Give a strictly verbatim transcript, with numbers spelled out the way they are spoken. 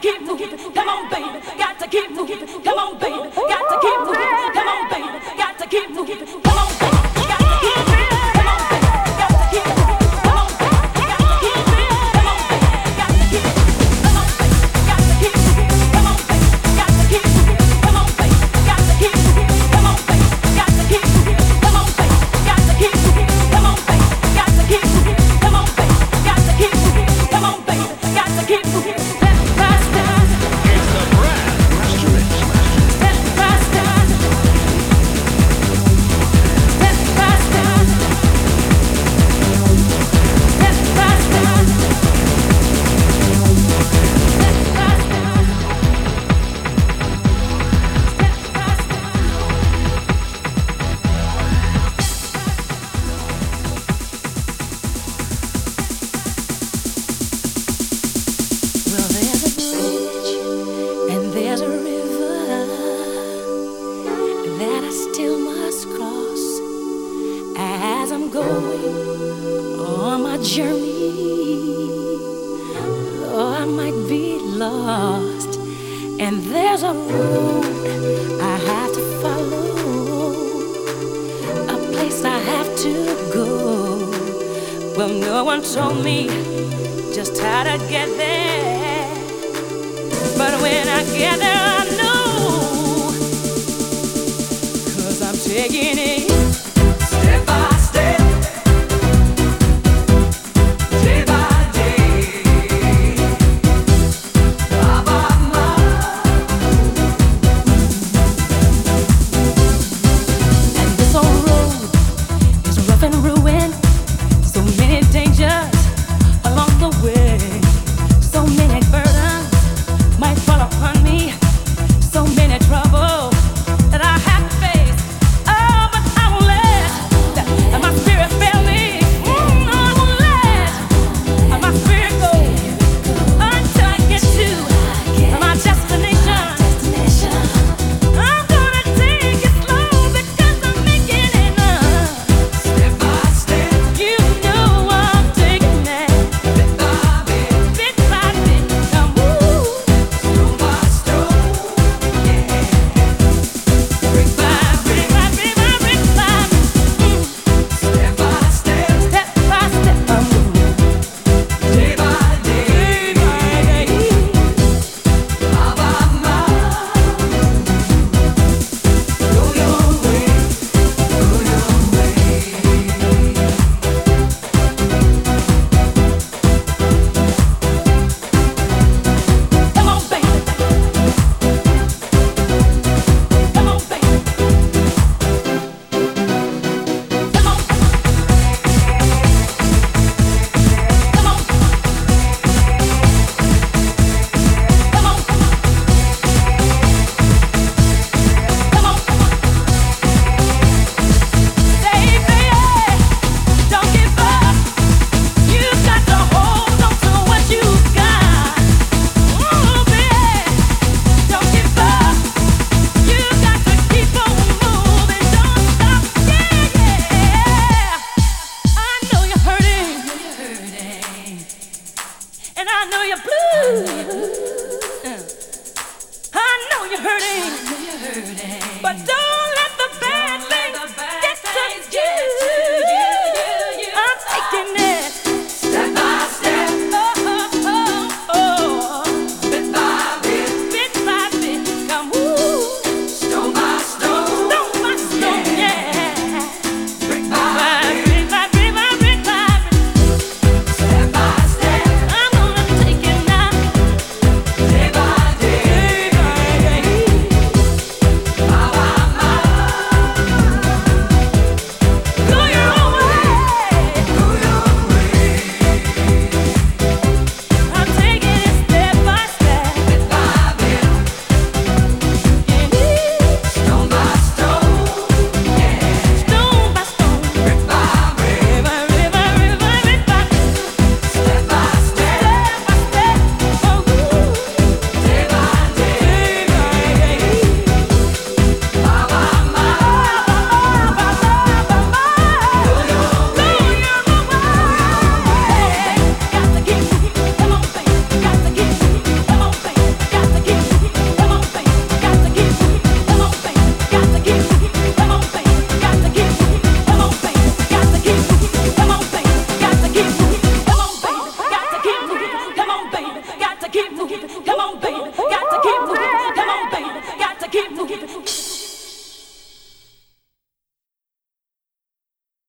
keep moving. Come on, baby, got to keep moving. Come on, baby, got to keep moving. Come on, baby, got to keep moving. Come on, baby, got to keep moving. Come on, baby, got to keep moving. Come on, baby, got to keep moving. Come on, baby, got to keep moving. Come on, baby, got to keep moving. Come on, baby, got to keep moving. Come on, baby, got to keep moving. Come on, baby, got to keep moving. Come on, baby, got to keep moving. Come on, baby, got to keep moving. Come on, baby, got to keep moving. Come on, baby, got to keep moving. Let's down. It's the Brad Restoration. Let's down. Let's down. Let's down. Well, there's a bridge and there's a river that I still must cross as I'm going on my journey. Oh, I might be lost, and there's a road I have to follow, a place I have to go. Well, no one told me just how to get there, but when I get there I know, 'cause I'm taking it step by step, day by day, mile by mile. And this old road is rough and ruined, so many dangers along the way, so many burdens might fall upon me, so many troubles that I have to face. Oh, but I won't let my spirit fail me. Mm, no, I won't let my spirit go until I get to my destination. I'm gonna take it slow because I'm making it up. Step by step, you know I'm taking that. Bit by bit, bit by bit, I move. Stroke by stroke, yeah. Brick by brick, by brick by brick by. Mm. Step by step, step by step, I move. Day by day, day by day, mile by mile. Go your way, go your way. Come on, baby. Come on, baby. Come on. Come on. Come on. Come on. Say, baby, don't give up. You got to hold on to what you got. Oh, baby, don't give up. You got to keep on moving. Don't stop. Yeah, yeah. I know you're hurting, and I know you're blue. I know you're hurting, but don't